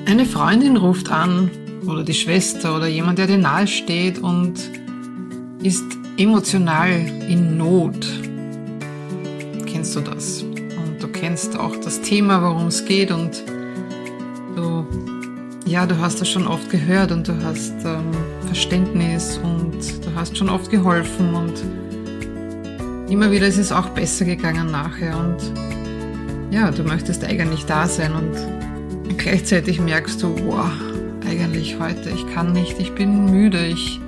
Eine Freundin ruft an oder die Schwester oder jemand, der dir nahe steht und ist emotional in Not. Kennst du das? Und du kennst auch das Thema, worum es geht, und du hast das schon oft gehört und du hast Verständnis und du hast schon oft geholfen und immer wieder ist es auch besser gegangen nachher und ja, du möchtest eigentlich da sein und gleichzeitig merkst du, eigentlich heute, ich kann nicht, ich bin müde, ich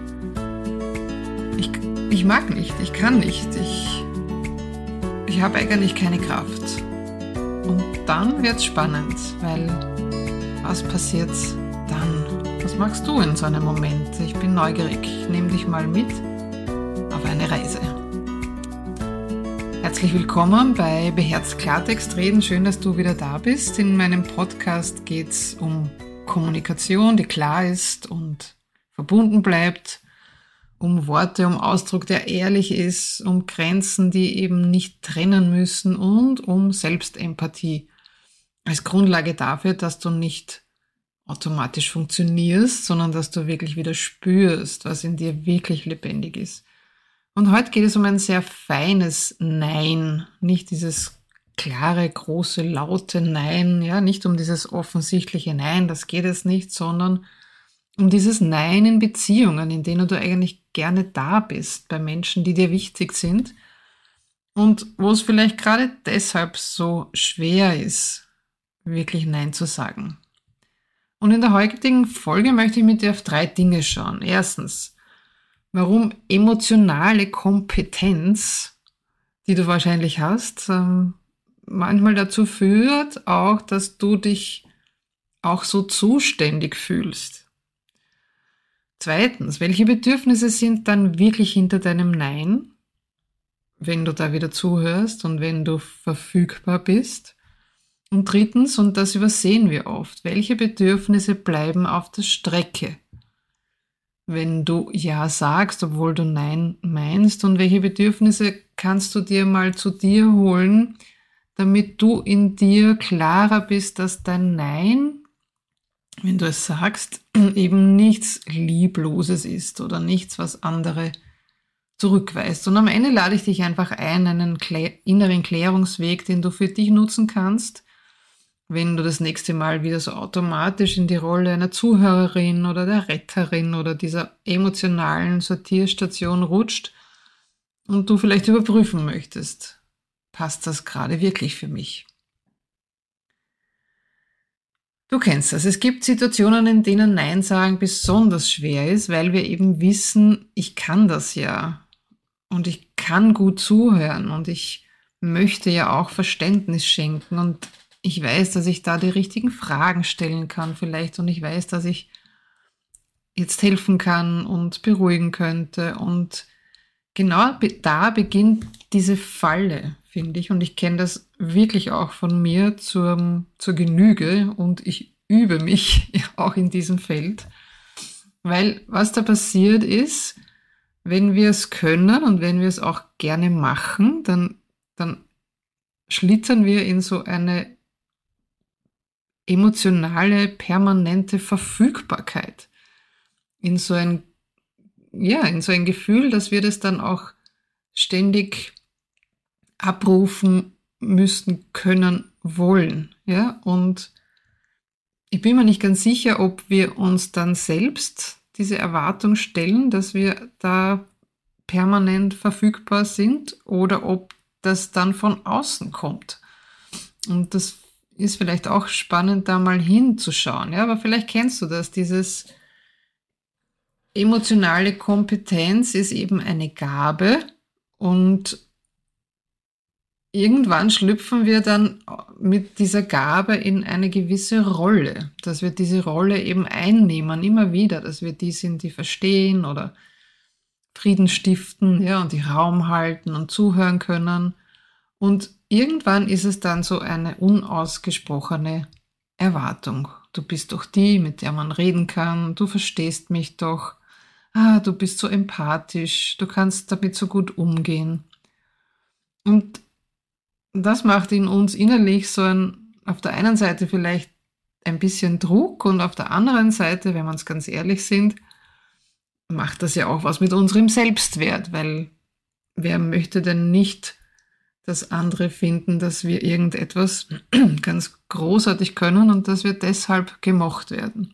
mag nicht, ich kann nicht, ich habe eigentlich keine Kraft. Und dann wird's spannend, weil was passiert dann? Was machst du in so einem Moment? Ich bin neugierig, ich nehme dich mal mit auf eine Reise. Herzlich willkommen bei Beherzt Klartext reden. Schön, dass du wieder da bist. In meinem Podcast geht es um Kommunikation, die klar ist und verbunden bleibt, um Worte, um Ausdruck, der ehrlich ist, um Grenzen, die eben nicht trennen müssen und um Selbstempathie als Grundlage dafür, dass du nicht automatisch funktionierst, sondern dass du wirklich wieder spürst, was in dir wirklich lebendig ist. Und heute geht es um ein sehr feines Nein, nicht dieses klare, große, laute Nein, ja, nicht um dieses offensichtliche Nein, das geht es nicht, sondern um dieses Nein in Beziehungen, in denen du eigentlich gerne da bist, bei Menschen, die dir wichtig sind und wo es vielleicht gerade deshalb so schwer ist, wirklich Nein zu sagen. Und in der heutigen Folge möchte ich mit dir auf 3 Dinge schauen. Erstens, warum emotionale Kompetenz, die du wahrscheinlich hast, manchmal dazu führt, auch, dass du dich auch so zuständig fühlst. Zweitens, welche Bedürfnisse sind dann wirklich hinter deinem Nein, wenn du da wieder zuhörst und wenn du verfügbar bist? Und drittens, und das übersehen wir oft, welche Bedürfnisse bleiben auf der Strecke, wenn du Ja sagst, obwohl du Nein meinst, und welche Bedürfnisse kannst du dir mal zu dir holen, damit du in dir klarer bist, dass dein Nein, wenn du es sagst, eben nichts Liebloses ist oder nichts, was andere zurückweist. Und am Ende lade ich dich einfach ein, einen inneren Klärungsweg, den du für dich nutzen kannst, wenn du das nächste Mal wieder so automatisch in die Rolle einer Zuhörerin oder der Retterin oder dieser emotionalen Sortierstation rutscht und du vielleicht überprüfen möchtest, passt das gerade wirklich für mich? Du kennst das. Es gibt Situationen, in denen Nein sagen besonders schwer ist, weil wir eben wissen, ich kann das ja und ich kann gut zuhören und ich möchte ja auch Verständnis schenken und ich weiß, dass ich da die richtigen Fragen stellen kann vielleicht und ich weiß, dass ich jetzt helfen kann und beruhigen könnte. Und genau da beginnt diese Falle, finde ich. Und ich kenne das wirklich auch von mir zur Genüge und ich übe mich auch in diesem Feld. Weil was da passiert ist, wenn wir es können und wenn wir es auch gerne machen, dann schlittern wir in so eine emotionale, permanente Verfügbarkeit. In so ein Gefühl, dass wir das dann auch ständig abrufen müssen, können, wollen. Ja? Und ich bin mir nicht ganz sicher, ob wir uns dann selbst diese Erwartung stellen, dass wir da permanent verfügbar sind oder ob das dann von außen kommt. Und das ist vielleicht auch spannend, da mal hinzuschauen. Ja, aber vielleicht kennst du das, dieses emotionale Kompetenz ist eben eine Gabe und irgendwann schlüpfen wir dann mit dieser Gabe in eine gewisse Rolle, dass wir diese Rolle eben einnehmen, immer wieder, dass wir die sind, die verstehen oder Frieden stiften, ja, und die Raum halten und zuhören können. Und irgendwann ist es dann so eine unausgesprochene Erwartung. Du bist doch die, mit der man reden kann, du verstehst mich doch, du bist so empathisch, du kannst damit so gut umgehen. Und das macht in uns innerlich so ein, auf der einen Seite vielleicht ein bisschen Druck und auf der anderen Seite, wenn wir uns ganz ehrlich sind, macht das ja auch was mit unserem Selbstwert, weil wer möchte denn nicht, dass andere finden, dass wir irgendetwas ganz großartig können und dass wir deshalb gemocht werden.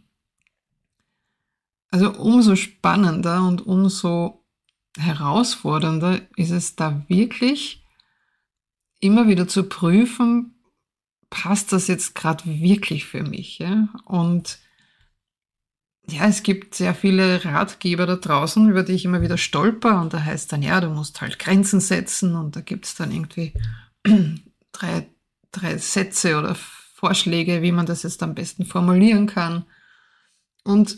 Also umso spannender und umso herausfordernder ist es da wirklich immer wieder zu prüfen, passt das jetzt gerade wirklich für mich? Ja? Und ja, es gibt sehr viele Ratgeber da draußen, über die ich immer wieder stolper und da heißt dann, ja, du musst halt Grenzen setzen und da gibt's dann irgendwie drei Sätze oder Vorschläge, wie man das jetzt am besten formulieren kann. Und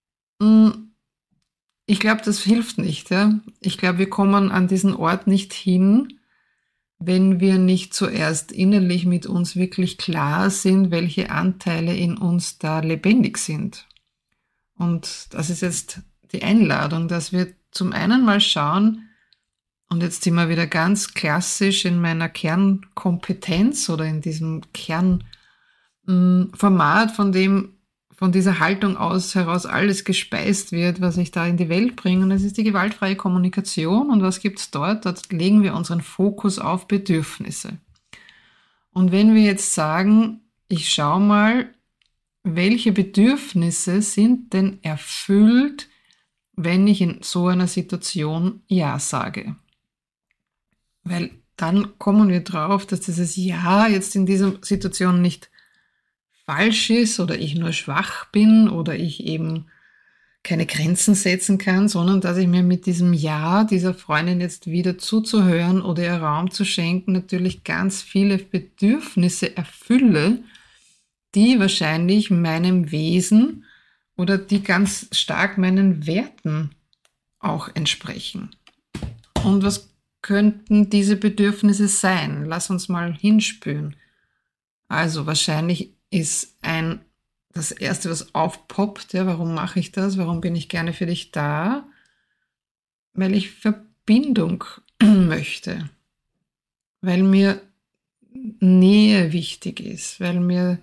ich glaube, das hilft nicht. Ja? Ich glaube, wir kommen an diesen Ort nicht hin, wenn wir nicht zuerst innerlich mit uns wirklich klar sind, welche Anteile in uns da lebendig sind. Und das ist jetzt die Einladung, dass wir zum einen mal schauen, und jetzt sind wir wieder ganz klassisch in meiner Kernkompetenz oder in diesem Kernformat, von dieser Haltung aus heraus alles gespeist wird, was ich da in die Welt bringe. Und das ist die gewaltfreie Kommunikation. Und was gibt's dort? Dort legen wir unseren Fokus auf Bedürfnisse. Und wenn wir jetzt sagen, ich schaue mal, welche Bedürfnisse sind denn erfüllt, wenn ich in so einer Situation Ja sage? Weil dann kommen wir drauf, dass dieses Ja jetzt in dieser Situation nicht falsch ist oder ich nur schwach bin oder ich eben keine Grenzen setzen kann, sondern dass ich mir mit diesem Ja dieser Freundin jetzt wieder zuzuhören oder ihr Raum zu schenken natürlich ganz viele Bedürfnisse erfülle, die wahrscheinlich meinem Wesen oder die ganz stark meinen Werten auch entsprechen. Und was könnten diese Bedürfnisse sein? Lass uns mal hinspüren. Also wahrscheinlich ist das Erste, was aufpoppt, ja, warum mache ich das? Warum bin ich gerne für dich da? Weil ich Verbindung möchte. Weil mir Nähe wichtig ist. Weil mir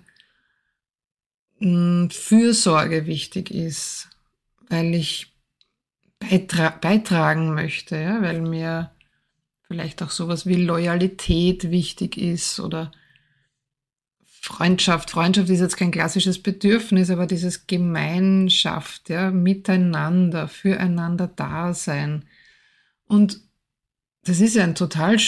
Fürsorge wichtig ist. Weil ich beitragen möchte, ja, weil mir vielleicht auch sowas wie Loyalität wichtig ist oder Freundschaft. Freundschaft ist jetzt kein klassisches Bedürfnis, aber dieses Gemeinschaft, ja, miteinander, füreinander da sein. Und das ist ja ein total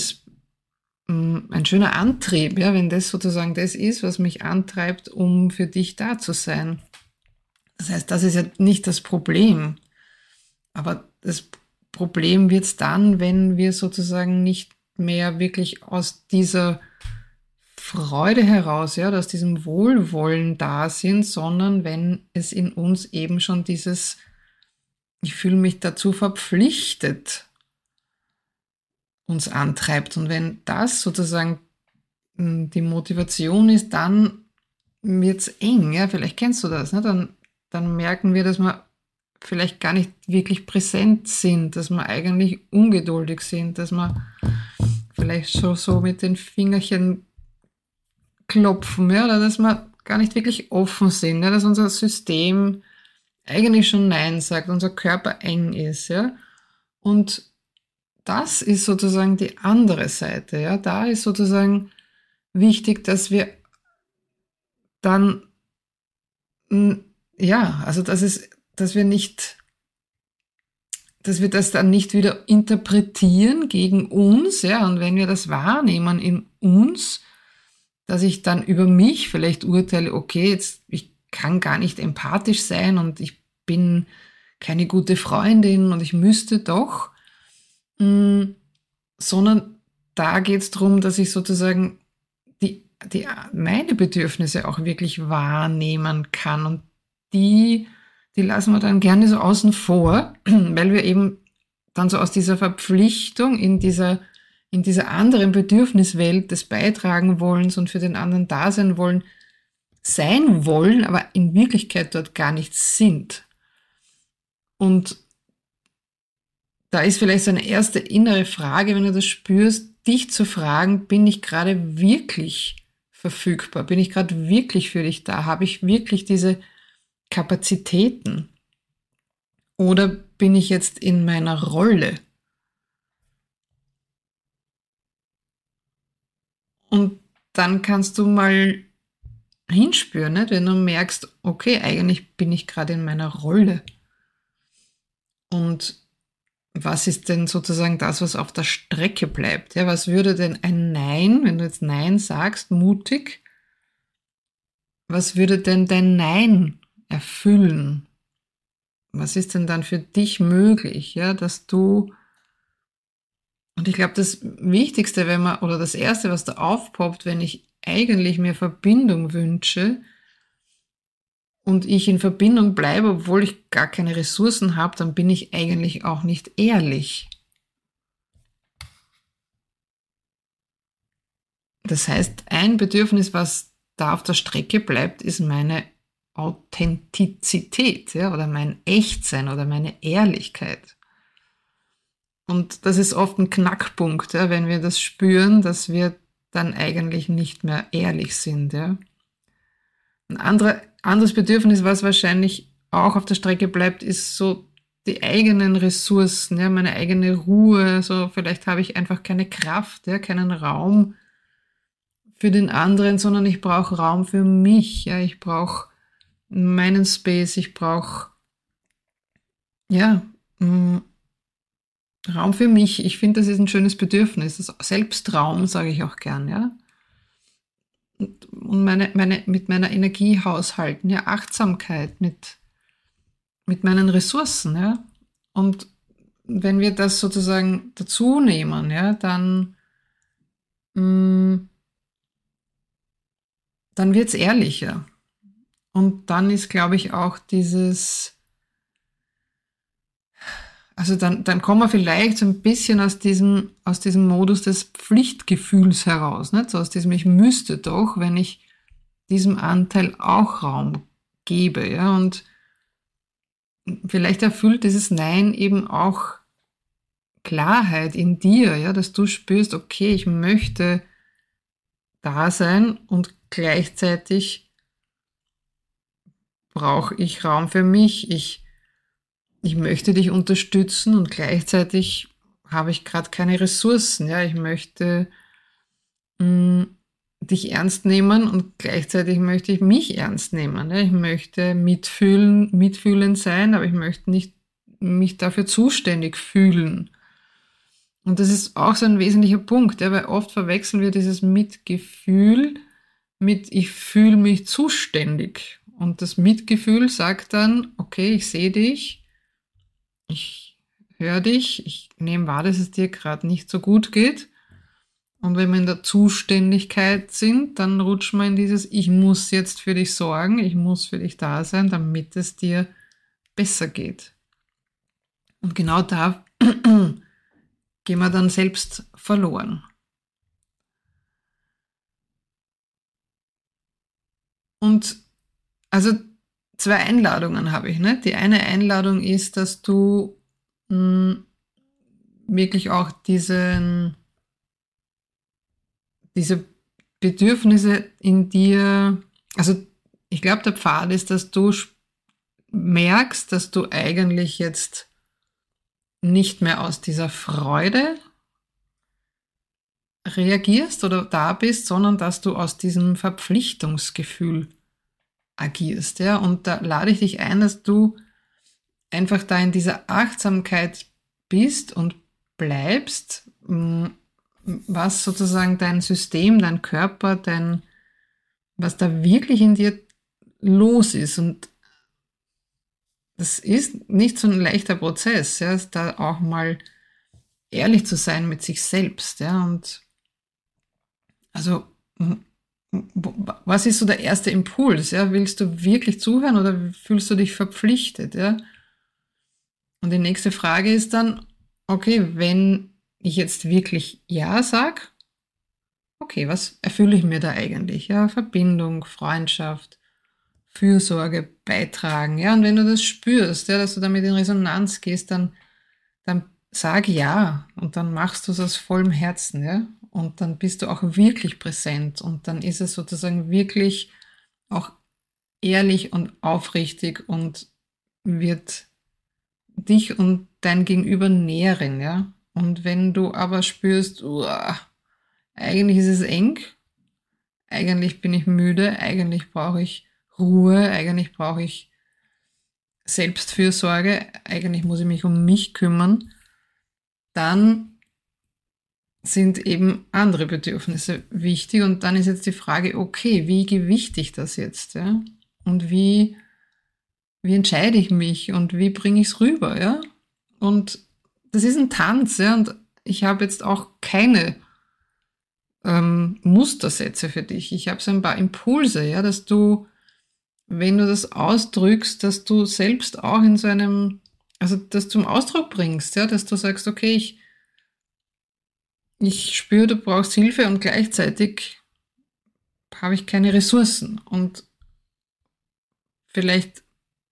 ein schöner Antrieb, ja, wenn das sozusagen das ist, was mich antreibt, um für dich da zu sein. Das heißt, das ist ja nicht das Problem. Aber das Problem wird es dann, wenn wir sozusagen nicht mehr wirklich aus dieser Freude heraus, ja, aus diesem Wohlwollen da sind, sondern wenn es in uns eben schon dieses, ich fühle mich dazu verpflichtet, uns antreibt. Und wenn das sozusagen die Motivation ist, dann wird's eng, ja, vielleicht kennst du das, ne? Dann merken wir, dass wir vielleicht gar nicht wirklich präsent sind, dass wir eigentlich ungeduldig sind, dass wir vielleicht schon so mit den Fingerchen klopfen, ja, oder dass wir gar nicht wirklich offen sind, ja, dass unser System eigentlich schon Nein sagt, unser Körper eng ist, ja. Und das ist sozusagen die andere Seite, ja. Da ist sozusagen wichtig, dass wir dann, ja, also dass wir das dann nicht wieder interpretieren gegen uns, ja, und wenn wir das wahrnehmen in uns, dass ich dann über mich vielleicht urteile, okay, jetzt, ich kann gar nicht empathisch sein und ich bin keine gute Freundin und ich müsste doch, sondern da geht es darum, dass ich sozusagen meine Bedürfnisse auch wirklich wahrnehmen kann und die lassen wir dann gerne so außen vor, weil wir eben dann so aus dieser Verpflichtung in dieser anderen Bedürfniswelt des Beitragen wollens und für den anderen da sein wollen, aber in Wirklichkeit dort gar nicht sind. Und da ist vielleicht so eine erste innere Frage, wenn du das spürst, dich zu fragen, bin ich gerade wirklich verfügbar? Bin ich gerade wirklich für dich da? Habe ich wirklich diese Kapazitäten? Oder bin ich jetzt in meiner Rolle? Und dann kannst du mal hinspüren, nicht? Wenn du merkst, okay, eigentlich bin ich gerade in meiner Rolle. Und was ist denn sozusagen das, was auf der Strecke bleibt? Ja, was würde denn ein Nein, wenn du jetzt Nein sagst, mutig, was würde denn dein Nein erfüllen? Was ist denn dann für dich möglich, ja, dass du, und ich glaube, das Wichtigste, wenn man, oder das Erste, was da aufpoppt, wenn ich eigentlich mir Verbindung wünsche und ich in Verbindung bleibe, obwohl ich gar keine Ressourcen habe, dann bin ich eigentlich auch nicht ehrlich. Das heißt, ein Bedürfnis, was da auf der Strecke bleibt, ist meine Authentizität, ja, oder mein Echtsein oder meine Ehrlichkeit. Und das ist oft ein Knackpunkt, ja, wenn wir das spüren, dass wir dann eigentlich nicht mehr ehrlich sind. Ja. Ein anderes Bedürfnis, was wahrscheinlich auch auf der Strecke bleibt, ist so die eigenen Ressourcen, ja, meine eigene Ruhe. So, vielleicht habe ich einfach keine Kraft, ja, keinen Raum für den anderen, sondern ich brauche Raum für mich. Ja, ich brauche meinen Space, ich brauche ja Raum für mich. Ich finde, das ist ein schönes Bedürfnis. Das Selbstraum, sage ich auch gern, ja. Und mit meiner Energie haushalten, ja, Achtsamkeit mit meinen Ressourcen, ja. Und wenn wir das sozusagen dazu nehmen, ja, dann wird's ehrlicher. Und dann ist, glaube ich, auch dieses, also dann kommen wir vielleicht so ein bisschen aus diesem Modus des Pflichtgefühls heraus, nicht? So aus diesem ich müsste doch, wenn ich diesem Anteil auch Raum gebe, ja, und vielleicht erfüllt dieses Nein eben auch Klarheit in dir, ja, dass du spürst, okay, ich möchte da sein und gleichzeitig brauche ich Raum für mich, ich möchte dich unterstützen und gleichzeitig habe ich gerade keine Ressourcen. Ja, ich möchte dich ernst nehmen und gleichzeitig möchte ich mich ernst nehmen. Ja, ich möchte mitfühlend sein, aber ich möchte nicht mich dafür zuständig fühlen. Und das ist auch so ein wesentlicher Punkt, ja, weil oft verwechseln wir dieses Mitgefühl mit ich fühle mich zuständig. Und das Mitgefühl sagt dann, okay, ich sehe dich, ich höre dich, ich nehme wahr, dass es dir gerade nicht so gut geht. Und wenn wir in der Zuständigkeit sind, dann rutschen wir in dieses ich muss jetzt für dich sorgen, ich muss für dich da sein, damit es dir besser geht. Und genau da gehen wir dann selbst verloren. Und also 2 Einladungen habe ich. Ne? Die eine Einladung ist, dass du wirklich auch diese Bedürfnisse in dir, also ich glaube, der Pfad ist, dass du merkst, dass du eigentlich jetzt nicht mehr aus dieser Freude reagierst oder da bist, sondern dass du aus diesem Verpflichtungsgefühl agierst. Ja? Und da lade ich dich ein, dass du einfach da in dieser Achtsamkeit bist und bleibst, was sozusagen dein System, dein Körper, was da wirklich in dir los ist. Und das ist nicht so ein leichter Prozess, ja, da auch mal ehrlich zu sein mit sich selbst, ja, und also was ist so der erste Impuls, ja, willst du wirklich zuhören oder fühlst du dich verpflichtet, ja? Und die nächste Frage ist dann, okay, wenn ich jetzt wirklich Ja sage, okay, was erfülle ich mir da eigentlich, ja, Verbindung, Freundschaft, Fürsorge, Beitragen, ja, und wenn du das spürst, ja, dass du damit in Resonanz gehst, dann sag ja und dann machst du es aus vollem Herzen, ja, Und dann bist du auch wirklich präsent und dann ist es sozusagen wirklich auch ehrlich und aufrichtig und wird dich und dein Gegenüber nähren, ja. Und wenn du aber spürst, uah, eigentlich ist es eng, eigentlich bin ich müde, eigentlich brauche ich Ruhe, eigentlich brauche ich Selbstfürsorge, eigentlich muss ich mich um mich kümmern, dann sind eben andere Bedürfnisse wichtig und dann ist jetzt die Frage, okay, wie gewichte ich das jetzt, ja? Und wie entscheide ich mich und wie bringe ich es rüber, ja? Und das ist ein Tanz, ja, und ich habe jetzt auch keine Mustersätze für dich. Ich habe so ein paar Impulse, ja, dass du, wenn du das ausdrückst, dass du selbst auch in so einem, also das zum Ausdruck bringst, ja, dass du sagst, okay, ich spüre, du brauchst Hilfe und gleichzeitig habe ich keine Ressourcen und vielleicht,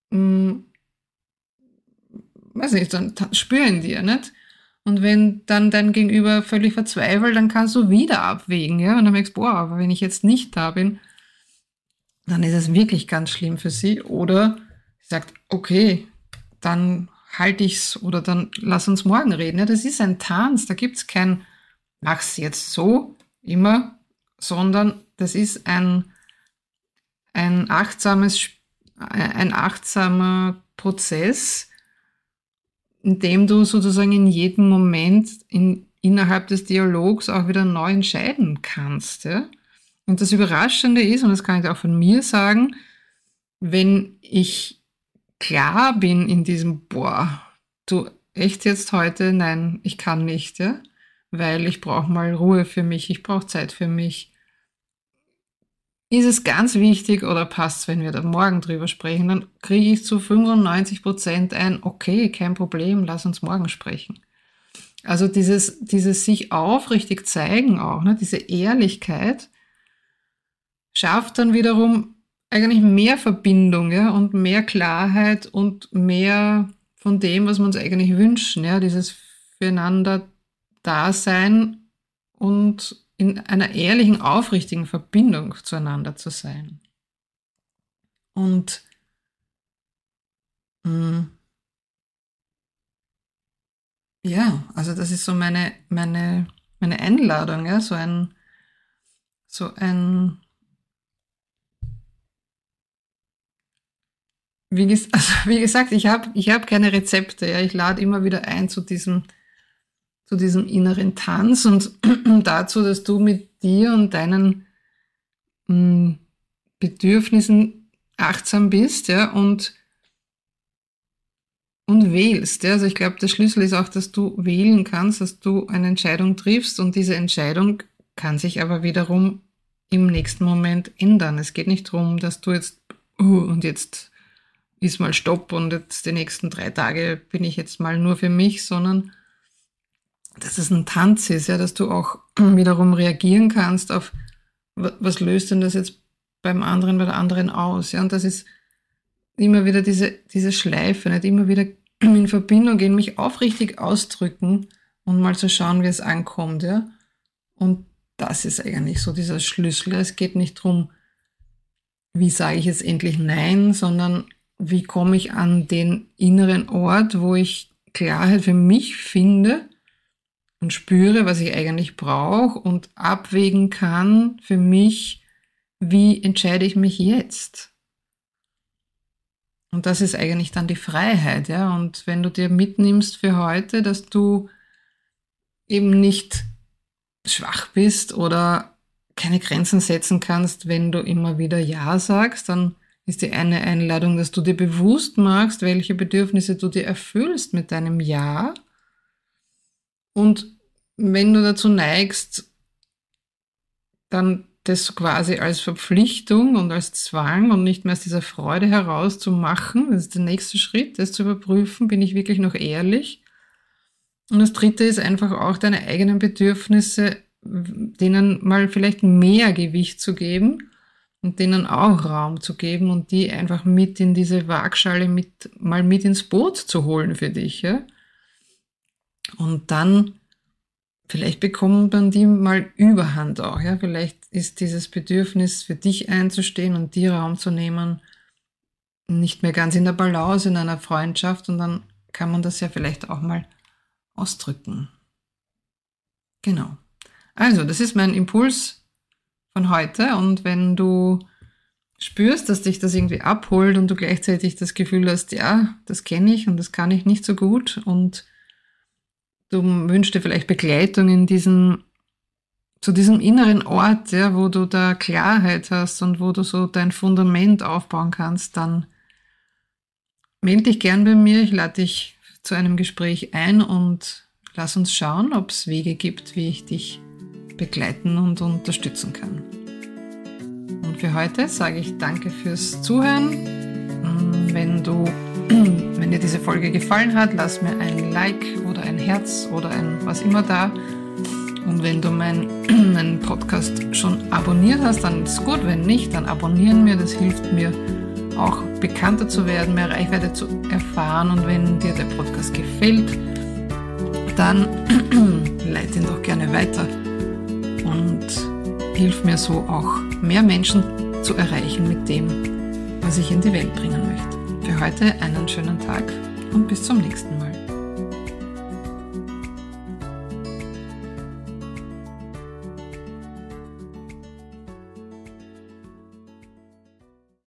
weiß nicht, dann spür in dir, nicht? Und wenn dann dein Gegenüber völlig verzweifelt, dann kannst du wieder abwägen, ja, und dann merkst, boah, aber wenn ich jetzt nicht da bin, dann ist es wirklich ganz schlimm für sie. Oder sie sagt, okay, dann halte ich's oder dann lass uns morgen reden. Ja, das ist ein Tanz, da gibt's kein, mach's jetzt so, immer, sondern das ist ein achtsamer Prozess, in dem du sozusagen in jedem Moment innerhalb des Dialogs auch wieder neu entscheiden kannst. Ja? Und das Überraschende ist, und das kann ich auch von mir sagen, wenn ich klar bin in diesem, boah, du echt jetzt heute, nein, ich kann nicht, ja, weil ich brauche mal Ruhe für mich, ich brauche Zeit für mich. Ist es ganz wichtig oder passt, wenn wir da morgen drüber sprechen, dann kriege ich zu 95% ein, okay, kein Problem, lass uns morgen sprechen. Also dieses sich aufrichtig zeigen auch, ne, diese Ehrlichkeit schafft dann wiederum eigentlich mehr Verbindung, ja, und mehr Klarheit und mehr von dem, was wir uns eigentlich wünschen, ja, dieses füreinander Dasein und in einer ehrlichen, aufrichtigen Verbindung zueinander zu sein. Und ja, also das ist so meine Einladung, ja, so ein, wie gesagt, ich hab keine Rezepte, ja, ich lade immer wieder ein zu diesem inneren Tanz und dazu, dass du mit dir und deinen Bedürfnissen achtsam bist, ja, und wählst. Ja. Also ich glaube, der Schlüssel ist auch, dass du wählen kannst, dass du eine Entscheidung triffst und diese Entscheidung kann sich aber wiederum im nächsten Moment ändern. Es geht nicht darum, dass du jetzt, und jetzt ist mal Stopp und jetzt die nächsten 3 Tage bin ich jetzt mal nur für mich, sondern dass es ein Tanz ist, ja, dass du auch wiederum reagieren kannst auf, was löst denn das jetzt beim anderen, bei der anderen aus, ja, und das ist immer wieder diese Schleife, nicht immer wieder in Verbindung gehen, mich aufrichtig ausdrücken und mal zu schauen, wie es ankommt, ja, und das ist eigentlich so dieser Schlüssel. Es geht nicht darum, wie sage ich jetzt endlich Nein, sondern wie komme ich an den inneren Ort, wo ich Klarheit für mich finde und spüre, was ich eigentlich brauche und abwägen kann für mich, wie entscheide ich mich jetzt. Und das ist eigentlich dann die Freiheit, ja. Und wenn du dir mitnimmst für heute, dass du eben nicht schwach bist oder keine Grenzen setzen kannst, wenn du immer wieder Ja sagst, dann ist die eine Einladung, dass du dir bewusst machst, welche Bedürfnisse du dir erfüllst mit deinem Ja. Und wenn du dazu neigst, dann das quasi als Verpflichtung und als Zwang und nicht mehr aus dieser Freude heraus zu machen, das ist der nächste Schritt, das zu überprüfen, bin ich wirklich noch ehrlich. Und das dritte ist einfach auch deine eigenen Bedürfnisse, denen mal vielleicht mehr Gewicht zu geben und denen auch Raum zu geben und die einfach mit in diese Waagschale mal mit ins Boot zu holen für dich, ja. Und dann vielleicht bekommt man die mal Überhand auch. Ja? Vielleicht ist dieses Bedürfnis, für dich einzustehen und dir Raum zu nehmen, nicht mehr ganz in der Balance in einer Freundschaft, und dann kann man das ja vielleicht auch mal ausdrücken. Genau. Also, das ist mein Impuls von heute, und wenn du spürst, dass dich das irgendwie abholt und du gleichzeitig das Gefühl hast, ja, das kenne ich und das kann ich nicht so gut, und du wünschst dir vielleicht Begleitung zu diesem inneren Ort, ja, wo du da Klarheit hast und wo du so dein Fundament aufbauen kannst, dann melde dich gern bei mir. Ich lade dich zu einem Gespräch ein und lass uns schauen, ob es Wege gibt, wie ich dich begleiten und unterstützen kann. Und für heute sage ich danke fürs Zuhören. Wenn dir diese Folge gefallen hat, lass mir ein Like oder ein Herz oder ein was immer da. Und wenn du meinen Podcast schon abonniert hast, dann ist es gut. Wenn nicht, dann abonnieren mir. Das hilft mir auch, bekannter zu werden, mehr Reichweite zu erfahren. Und wenn dir der Podcast gefällt, dann leite ihn doch gerne weiter und hilf mir so auch, mehr Menschen zu erreichen mit dem, was ich in die Welt bringen möchte. Für heute einen schönen Tag und bis zum nächsten Mal.